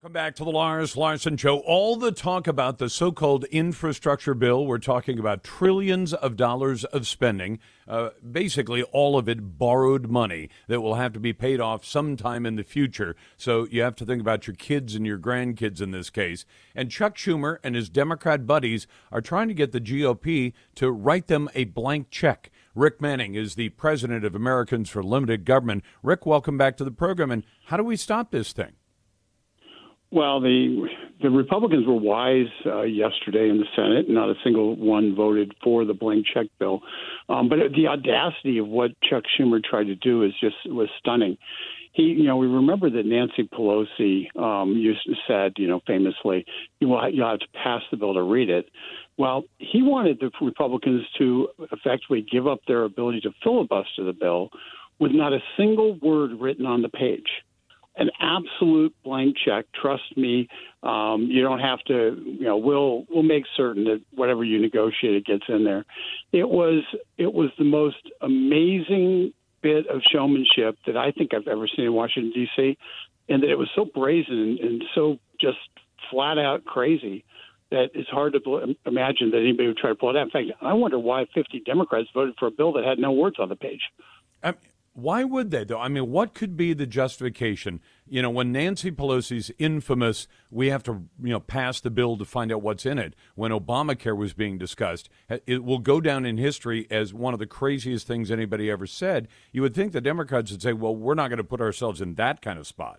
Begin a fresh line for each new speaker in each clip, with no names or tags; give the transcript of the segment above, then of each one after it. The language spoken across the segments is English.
Come back to the Lars Larson Show. All the talk about the so-called infrastructure bill. We're talking about trillions of dollars of spending, basically all of it borrowed money that will have to be paid off sometime in the future. So you have to think about your kids and your grandkids in this case. And Chuck Schumer and his Democrat buddies are trying to get the GOP to write them a blank check. Rick Manning is the president of Americans for Limited Government. Rick, welcome back to the program. And how do we stop this thing?
Well, the Republicans were wise yesterday in the Senate. Not a single one voted for the blank check bill. But the audacity of what Chuck Schumer tried to do was stunning. We remember that Nancy Pelosi said, famously, you'll have to pass the bill to read it. Well, he wanted the Republicans to effectively give up their ability to filibuster the bill with not a single word written on the page. An absolute blank check. Trust me, you don't have to. We'll make certain that whatever you negotiated gets in there. It was the most amazing bit of showmanship that I think I've ever seen in Washington D.C., and that it was so brazen and so just flat out crazy that it's hard to imagine that anybody would try to pull it out. In fact, I wonder why 50 Democrats voted for a bill that had no words on the page.
Why would they, though? I mean, what could be the justification? When Nancy Pelosi's infamous, we have to, pass the bill to find out what's in it. When Obamacare was being discussed, it will go down in history as one of the craziest things anybody ever said. You would think the Democrats would say, well, we're not going to put ourselves in that kind of spot.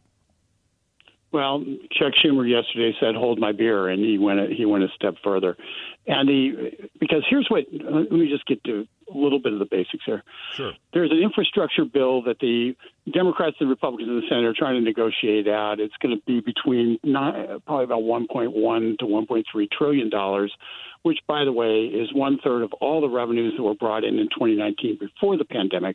Well, Chuck Schumer yesterday said, "Hold my beer," and he went a step further. And because here's what, let me just get to a little bit of the basics here.
Sure.
There's an infrastructure bill that the Democrats and Republicans in the Senate are trying to negotiate out. It's going to be between probably about $1.1 to $1.3 trillion, which, by the way, is 1/3 of all the revenues that were brought in 2019 before the pandemic.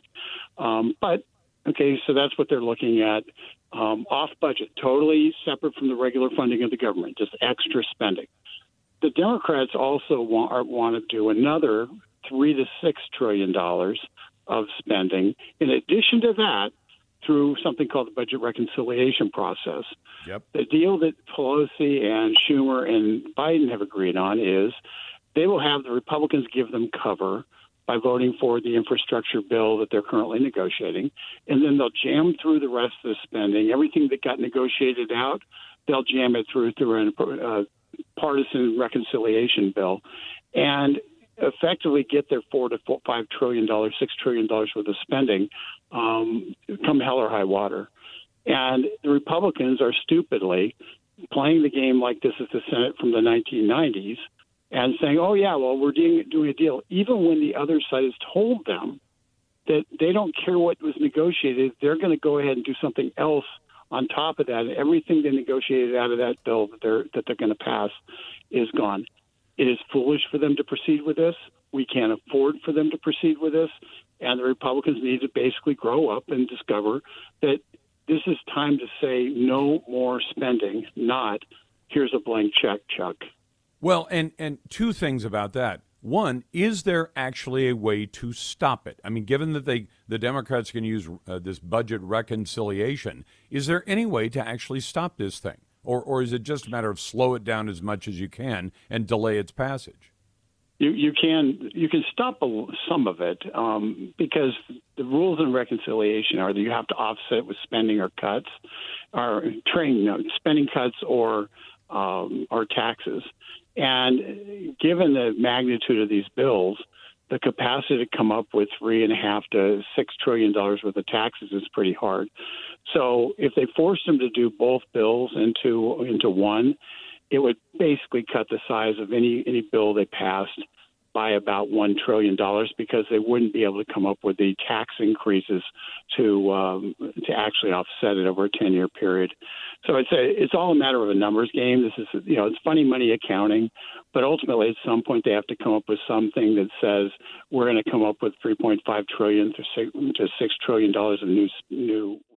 Okay, so that's what they're looking at. Off budget, totally separate from the regular funding of the government, just extra spending. The Democrats also want to do another $3 to $6 trillion of spending. In addition to that, through something called the budget reconciliation process.
Yep.
The deal that Pelosi and Schumer and Biden have agreed on is they will have the Republicans give them cover by voting for the infrastructure bill that they're currently negotiating. And then they'll jam through the rest of the spending. Everything that got negotiated out, they'll jam it through a partisan reconciliation bill and effectively get their $4 to $5 trillion, $6 trillion worth of spending come hell or high water. And the Republicans are stupidly playing the game like this is the Senate from the 1990s and saying, oh, yeah, well, we're doing a deal, even when the other side has told them that they don't care what was negotiated. They're going to go ahead and do something else on top of that. And everything they negotiated out of that bill that they're going to pass is gone. It is foolish for them to proceed with this. We can't afford for them to proceed with this. And the Republicans need to basically grow up and discover that this is time to say no more spending, not here's a blank check, Chuck.
Well, and two things about that. One, is there actually a way to stop it? I mean, given that the Democrats can use this budget reconciliation, is there any way to actually stop this thing? Or is it just a matter of slow it down as much as you can and delay its passage?
You can stop some of it because the rules in reconciliation are that you have to offset with spending or cuts, or spending cuts or taxes. And given the magnitude of these bills, the capacity to come up with $3.5 to $6 trillion worth of taxes is pretty hard. So if they forced them to do both bills into one, it would basically cut the size of any bill they passed by about $1 trillion because they wouldn't be able to come up with the tax increases to actually offset it over a 10-year period. So it's all a matter of a numbers game. This is it's funny money accounting, but ultimately at some point they have to come up with something that says we're going to come up with $3.5 trillion to $6 trillion of new